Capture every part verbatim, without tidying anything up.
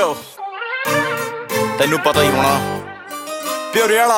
ਪਿਓ ਤੈਨੂੰ ਪਤਾ ਹੀ ਹੋਣਾ ਪਿਓਰੇ ਵਾਲਾ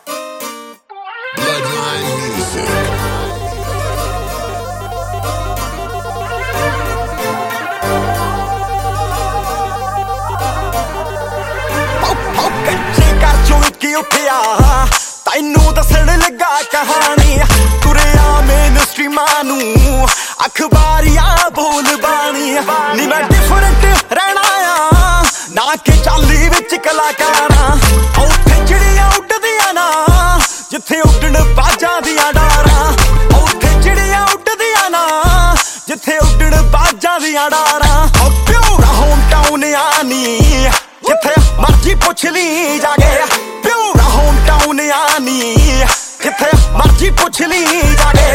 ਕੀ ਉੱਠਿਆ ਤੈਨੂੰ ਦੱਸਣ ਲੱਗਾ ਕਹਾਣੀ ਤੁਰਿਆ ਮੇਨ ਸਟ੍ਰੀਮਾਂ ਨੂੰ ਅਖਬਾਰੀਆਂ ਬੋਲ ਬਾਣੀ ਨੀ ਮੈਂ ਡਿਫਰੈਂਟ ਰਹਿਣਾ ਆ ਨਾ ਕਿ ਚਾਲੀ ਵਿੱਚ ਕਲਾਕਾਰਾਂ ਉੱਥੇ ਚਿੜੀਆਂ ਉੱਡਦੀਆਂ ਨਾ ਜਿੱਥੇ ਉੱਡਣ ਬਾਜਾਂ ਦੀਆਂ ਡਾਰਾਂ ਉੱਥੇ ਚਿੜੀਆਂ ਉੱਡਦੀਆਂ ਨਾ ਜਿੱਥੇ ਉੱਡਣ ਬਾਜਾਂ ਦੀਆਂ ਡਾਰਾਂ ਪਿਓਰਾ ਹੋਮ ਟਾਊਨ ਆ ਨੀ ਜਿੱਥੇ ਮਰਜੀ ਪੁੱਛ ਲਈ ਜਾ ਕੇ ਪਿਓਰਾ ਹੋਮ ਟਾਊਨ ਆ ਨੀ ਜਿੱਥੇ ਮਰਜੀ ਪੁੱਛ ਲਈ ਜਾ ਕੇ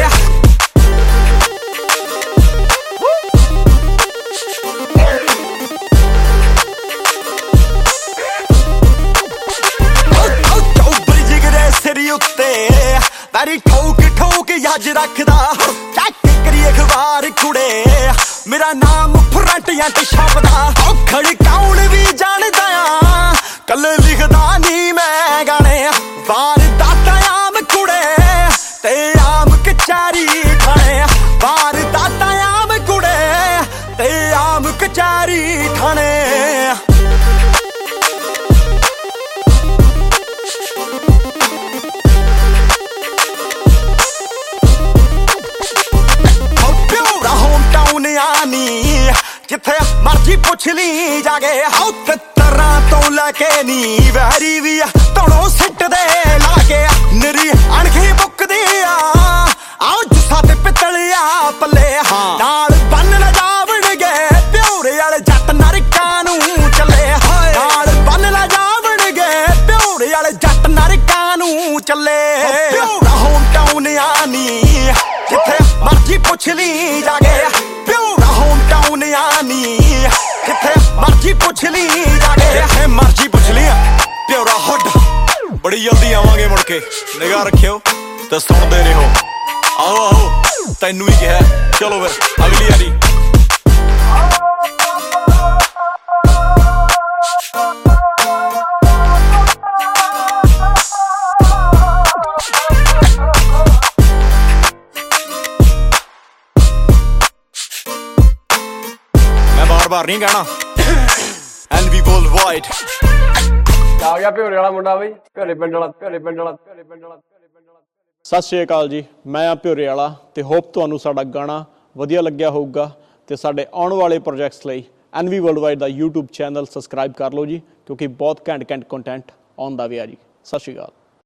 ਤਾਰੀ ਠੋਕ ਠੋਕ ਯਾਦ ਰੱਖਦਾ ਚੈੱਕ ਕਰੀ ਅਖਬਾਰ ਕੁੜੇ ਮੇਰਾ ਨਾਮ ਫਰੰਟ ਜੱਟ ਛਾਪਦਾ ਖੜਕਾਉਣ ਵੀ ਜਾਣਦਾ ਆ ਕੱਲੇ ਲਿਖਦਾ ਨੀ ਮੈਂ ਗਾਣੇ ਵਾਰਦਾਤਾਂ ਆਮ ਕੁੜੇ ਤੇ ਆਮ ਕਚਹਿਰੀ ਥਾਣੇ ਵਾਰਦਾਤਾਂ ਆਮ ਕੁੜੇ ਤੇ ਆਮ ਕਚਹਿਰੀ ਥਾਣੇ ਜਿੱਥੇ ਮਰਜੀ ਪੁੱਛ ਲਈ ਜਾ ਕੇ ਉੱਥੇ ਤਰ੍ਹਾਂ ਤੋਂ ਲੈ ਕੇ ਨੀ ਵੈਰੀ ਵੀ ਆ ਧਣੋਂ ਸਿੱਟ ਦੇ ਲਾ ਕੇ ਨਿਰੀ ਅਣਖੀ ਬੁੱਕਦੀ ਆ ਆਓ ਜੁੱਸਾ ਤੇ ਪਿੱਤਲਿਆ ਪੱਲੇ ਨਾਲ ਬੰਨ ਨਾ ਜਾਵਣਗੇ ਪਿਓਰੇ ਵਾਲੇ ਜੱਟ ਨਰਕਾਂ ਨੂੰ ਚੱਲੇ ਨਾਲ ਬੰਨ ਨਾ ਜਾਵਣਗੇ ਪਿਓਰੇ ਵਾਲੇ ਜੱਟ ਨਰਕਾਂ ਨੂੰ ਚੱਲੇ ਪਿਓਰਾ ਹੋਮ ਟਾਊਨ ਆ ਨੀ ਜਿੱਥੇ ਮਰਜੀ ਪੁੱਛ ਲਈ ਜਾ ਕੇ ਪਿਓਰਾ ਹੋਮ ਟਾਊਨ ਆ ਨੀ ਜਿੱਥੇ ਮਰਜੀ ਪੁੱਛ ਲਈ ਜਾ ਕੇ ਜਿੱਥੇ ਮਰਜੀ ਪੁੱਛ ਲਈ ਪਿਓਰਾ ਹੁੱਡ ਬੜੀ ਜਲਦੀ ਆਵਾਂਗੇ ਮੁੜ ਕੇ ਨਿਗਾਹ ਰੱਖਿਓ ਤੇ ਸੁਣਦੇ ਰਹੋ ਆਓ ਆਓ ਤੈਨੂੰ ਹੀ ਕਿਹਾ ਚਲੋ ਫਿਰ ਅਗਲੀ ਵਾਰੀ ਬਾਰ ਨਹੀਂ ਕਹਿਣਾ ਐਨਵੀ ਵਰਲਡਵਾਈਡ ਆ ਗਿਆ ਪਿਓਰੇ ਵਾਲਾ ਮੁੰਡਾ ਬਈ ਪਿਓਰੇ ਪਿੰਡ ਵਾਲਾ ਪਿਓਰੇ ਪਿੰਡ ਵਾਲਾ ਪਿਓਰੇ ਪਿੰਡ ਵਾਲਾ ਪਿਓਰੇ ਪਿੰਡ ਵਾਲਾ ਸਤਿ ਸ਼੍ਰੀ ਅਕਾਲ ਜੀ ਮੈਂ ਆ ਪਿਓਰੇ ਵਾਲਾ ਤੇ ਹੋਪ ਤੁਹਾਨੂੰ ਸਾਡਾ ਗਾਣਾ ਵਧੀਆ ਲੱਗਿਆ ਹੋਊਗਾ ਤੇ ਸਾਡੇ ਆਉਣ ਵਾਲੇ ਪ੍ਰੋਜੈਕਟਸ ਲਈ ਐਨਵੀ ਵਰਲਡਵਾਈਡ ਦਾ YouTube ਚੈਨਲ ਸਬਸਕ੍ਰਾਈਬ ਕਰ ਲਓ ਜੀ ਕਿਉਂਕਿ ਬਹੁਤ ਘੈਂਟ ਘੈਂਟ ਕੰਟੈਂਟ ਆਉਂਦਾ ਵੀ ਆ ਜੀ ਸਤਿ ਸ਼੍ਰੀ ਅਕਾਲ